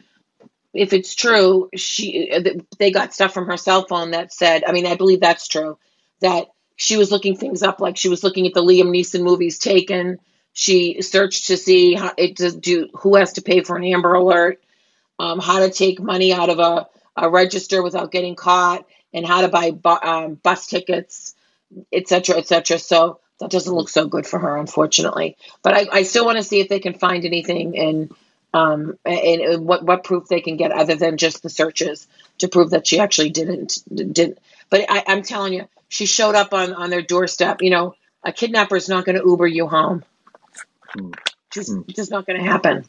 if it's true, she, they got stuff from her cell phone that said, I mean, I believe that's true, that she was looking things up, like she was looking at the Liam Neeson movies Taken. She searched to see how it to do, who has to pay for an Amber Alert, um, how to take money out of a, a register without getting caught, and how to buy bu- um, bus tickets, et cetera, et cetera. So that doesn't look so good for her, unfortunately. But I, I still want to see if they can find anything and um and, and what what proof they can get other than just the searches to prove that she actually didn't didn't. But I, I'm telling you, she showed up on on their doorstep. You know, a kidnapper is not going to Uber you home. Just just not going to happen.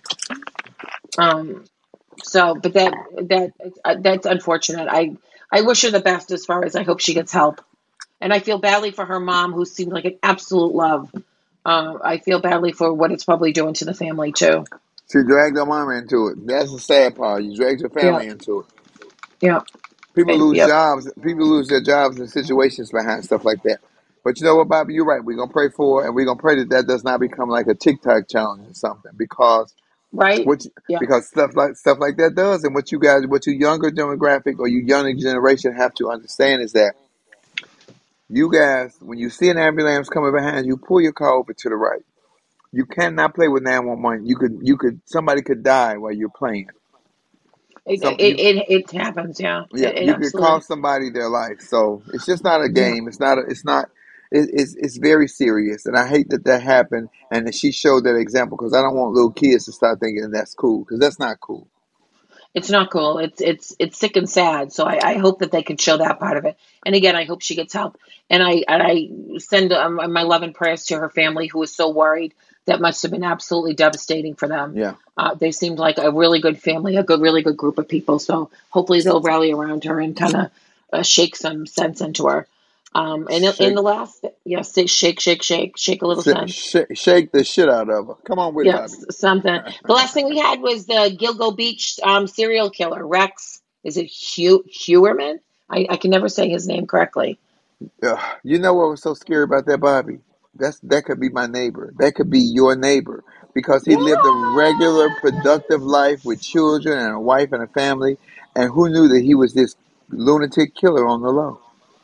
Um. So, but that that uh, that's unfortunate. I. I wish her the best as far as I hope she gets help. And I feel badly for her mom, who seemed like an absolute love. Uh, I feel badly for what it's probably doing to the family, too. She dragged her mama into it. That's the sad part. You dragged your family Yeah. into it. Yeah. People lose Yep. jobs. People lose their jobs in situations behind stuff like that. But you know what, Bobby? You're right. We're going to pray for her, and we're going to pray that that does not become like a TikTok challenge or something. Because Right? what you, Yeah. because stuff like stuff like that does, and what you guys, what your younger demographic or your younger generation have to understand is that you guys, when you see an ambulance coming behind you, pull your car over to the right. You cannot play with nine one one. You could, you could, somebody could die while you're playing. It, Some it, you, it, it happens, yeah. yeah, It, it you could absolutely. cost somebody their life. So it's just not a Yeah. game. It's not. A, it's not. It, it's it's very serious, and I hate that that happened. And that she showed that example because I don't want little kids to start thinking that's cool because that's not cool. It's not cool. It's it's it's sick and sad. So I, I hope that they can show that part of it. And again, I hope she gets help. And I and I send um, my love and prayers to her family, who was so worried. That must have been absolutely devastating for them. Yeah. Uh, they seemed like a really good family, a good, really good group of people. So hopefully they'll rally around her and kind of uh, shake some sense into her. Um, and in, in the last, yes, say shake, shake, shake, shake a little Sh- son. sh- shake the shit out of her. Come on with it, Yeah, Bobby. s- something. The last thing we had was the Gilgo Beach um, serial killer, Rex. Is it Hew Hewerman? I, I can never say his name correctly. Ugh. You know what was so scary about that, Bobby? That's that could be my neighbor. That could be your neighbor because he lived a regular, productive life with children and a wife and a family. And who knew that he was this lunatic killer on the low?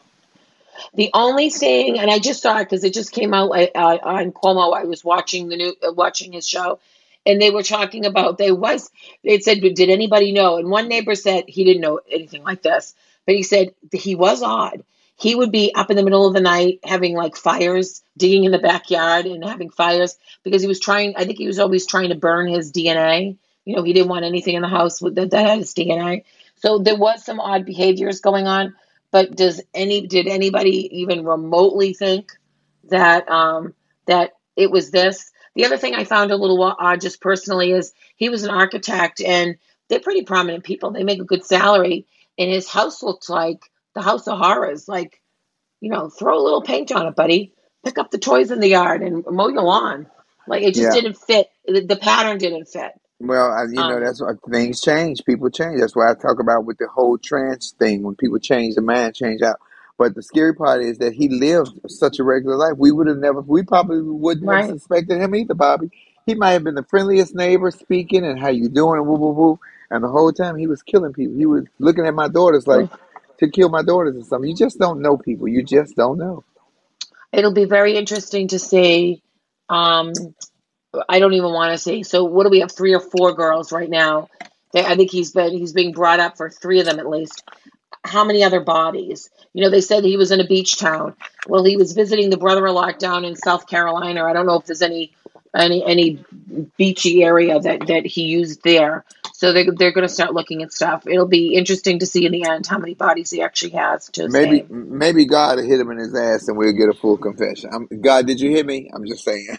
The only thing, and I just saw it because it just came out uh, on Cuomo. I was watching the new, uh, watching his show, and they were talking about they was. They said, "Did anybody know?" And one neighbor said he didn't know anything like this, but he said he was odd. He would be up in the middle of the night having like fires, digging in the backyard and having fires because he was trying. I think he was always trying to burn his D N A. You know, he didn't want anything in the house with that, that had his D N A. So there was some odd behaviors going on. But does any did anybody even remotely think that um, that it was this? The other thing I found a little odd, just personally, is he was an architect, and they're pretty prominent people. They make a good salary, and his house looked like the House of Horrors. Like, you know, throw a little paint on it, buddy. Pick up the toys in the yard and mow your lawn. Like it just Yeah. didn't fit. The, the pattern didn't fit. Well, I, you know, Um, that's why things change. People change. That's why I talk about with the whole trans thing. When people change, the man change out. But the scary part is that he lived such a regular life. We would have never, we probably wouldn't Right. have suspected him either, Bobby. He might have been the friendliest neighbor speaking and how you doing and woo, woo, woo. And the whole time he was killing people. He was looking at my daughters like to kill my daughters or something. You just don't know people. You just don't know. It'll be very interesting to see. Um, I don't even want to see. So what do we have? Three or four girls right now. They, I think he's been he's being brought up for three of them at least. How many other bodies? You know, they said he was in a beach town. Well, he was visiting the brother-in-law down in South Carolina. I don't know if there's any any any beachy area that that he used there. So they they're going to start looking at stuff. It'll be interesting to see in the end how many bodies he actually has to his Maybe name. maybe God will hit him in his ass and we'll get a full confession. I'm, God, did you hear me? I'm just saying.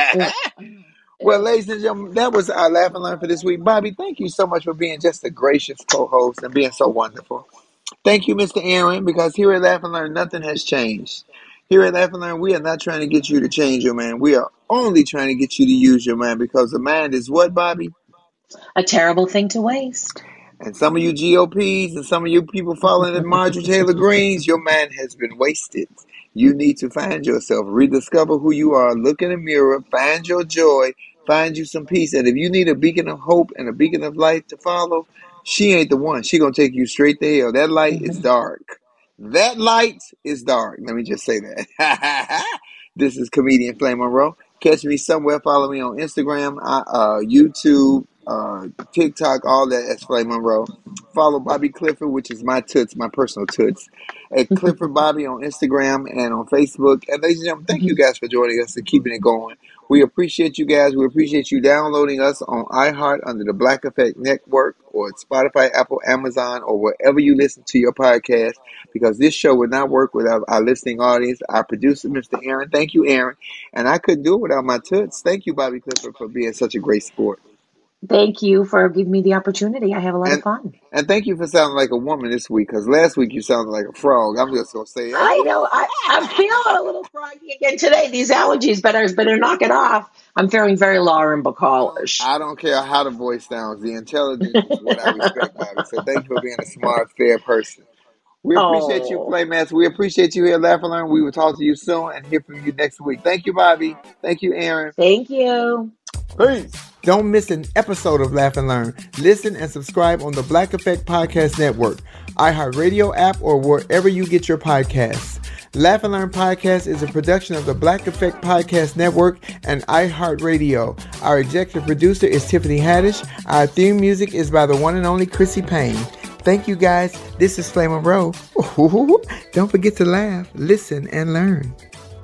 Well, ladies and gentlemen, that was our Laugh and Learn for this week. Bobby, thank you so much for being just a gracious co-host and being so wonderful. Thank you, Mister Aaron, because here at Laugh and Learn, nothing has changed. Here at Laugh and Learn, we are not trying to get you to change your mind. We are only trying to get you to use your mind because the mind is what, Bobby? A terrible thing to waste. And some of you G O Ps and some of you people following at Marjorie Taylor Greene's, your mind has been wasted. You need to find yourself, rediscover who you are, look in the mirror, find your joy, find you some peace. And if you need a beacon of hope and a beacon of light to follow, she ain't the one. She gonna take you straight to hell. That light is dark. That light is dark. Let me just say that. This is comedian Flame Monroe. Catch me somewhere. Follow me on Instagram, uh, YouTube, uh, TikTok, all that as Flame Monroe. Follow Bobby Clifford, which is my toots, my personal toots, at Clifford Bobby on Instagram and on Facebook. And ladies and gentlemen, thank you guys for joining us and keeping it going. We appreciate you guys. We appreciate you downloading us on iHeart under the Black Effect Network or Spotify, Apple, Amazon, or wherever you listen to your podcast, because this show would not work without our listening audience. Our producer, Mister Aaron. Thank you, Aaron. And I couldn't do it without my toots. Thank you, Bobby Clifford, for being such a great sport. Thank you for giving me the opportunity. I have a lot And, of fun. and thank you for sounding like a woman this week, because last week you sounded like a frog. I'm just going to say, I know. I, I'm feeling a little froggy again today. These allergies better better knock it off. I'm feeling very Lauren Bacall-ish. I don't care how the voice sounds. The intelligence is what I respect, Bobby. So thank you for being a smart, fair person. We appreciate you, Oh. Playmates. We appreciate you here at Laugh and Learn. We will talk to you soon and hear from you next week. Thank you, Bobby. Thank you, Aaron. Thank you. Peace. Don't miss an episode of Laugh and Learn. Listen and subscribe on the Black Effect Podcast Network, iHeartRadio app, or wherever you get your podcasts. Laugh and Learn Podcast is a production of the Black Effect Podcast Network and iHeartRadio. Our executive producer is Tiffany Haddish. Our theme music is by the one and only Chrissy Payne. Thank you, guys. This is Flame Monroe. Don't forget to laugh, listen, and learn.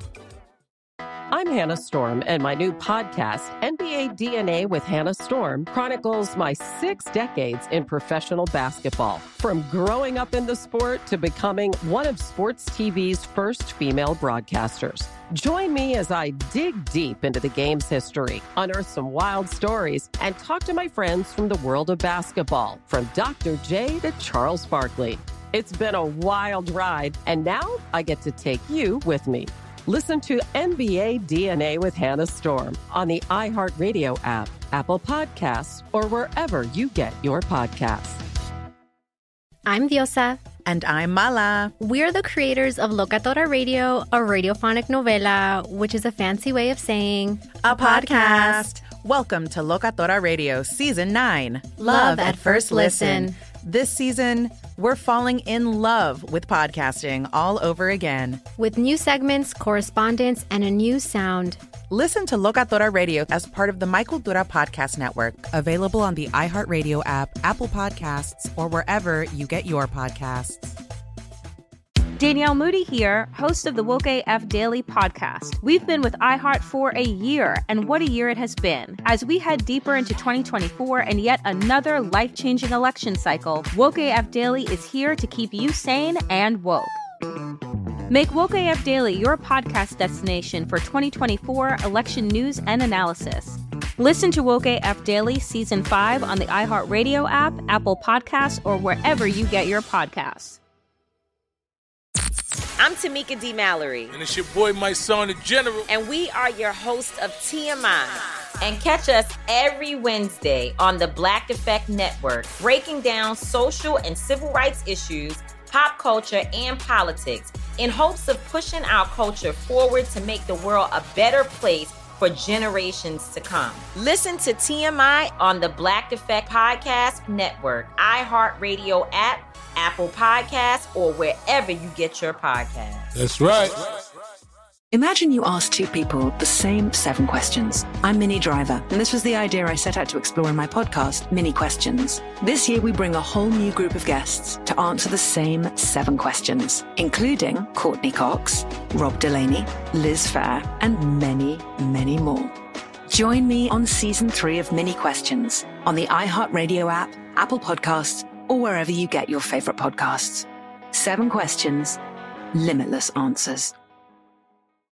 I'm Hannah Storm, and my new podcast, N B A D N A with Hannah Storm, chronicles my six decades in professional basketball. From growing up in the sport to becoming one of sports T V's first female broadcasters. Join me as I dig deep into the game's history, unearth some wild stories, and talk to my friends from the world of basketball, from Doctor J to Charles Barkley. It's been a wild ride, and now I get to take you with me. Listen to N B A D N A with Hannah Storm on the iHeartRadio app, Apple Podcasts, or wherever you get your podcasts. I'm Diosa. And I'm Mala. We're the creators of Locatora Radio, a radiophonic novela, which is a fancy way of saying a podcast. Welcome to Locatora Radio Season nine. Love at First Listen. This season, we're falling in love with podcasting all over again. With new segments, correspondence, and a new sound. Listen to Locatora Radio as part of the Michael Dura Podcast Network, available on the iHeartRadio app, Apple Podcasts, or wherever you get your podcasts. Danielle Moody here, host of the Woke A F Daily podcast. We've been with iHeart for a year, and what a year it has been. As we head deeper into twenty twenty-four and yet another life-changing election cycle, Woke A F Daily is here to keep you sane and woke. Make Woke A F Daily your podcast destination for twenty twenty-four election news and analysis. Listen to Woke A F Daily Season five on the iHeartRadio app, Apple Podcasts, or wherever you get your podcasts. I'm Tamika D. Mallory. And it's your boy, my son, the General. And we are your hosts of T M I. And catch us every Wednesday on the Black Effect Network, breaking down social and civil rights issues, pop culture, and politics in hopes of pushing our culture forward to make the world a better place for generations to come. Listen to T M I on the Black Effect Podcast Network, iHeartRadio app, Apple Podcasts, or wherever you get your podcasts. That's right. Imagine you ask two people the same seven questions. I'm Minnie Driver, and this was the idea I set out to explore in my podcast, Mini Questions. This year, we bring a whole new group of guests to answer the same seven questions, including Courtney Cox, Rob Delaney, Liz Phair, and many, many more. Join me on season three of Mini Questions on the iHeartRadio app, Apple Podcasts, or wherever you get your favorite podcasts. Seven questions, limitless answers.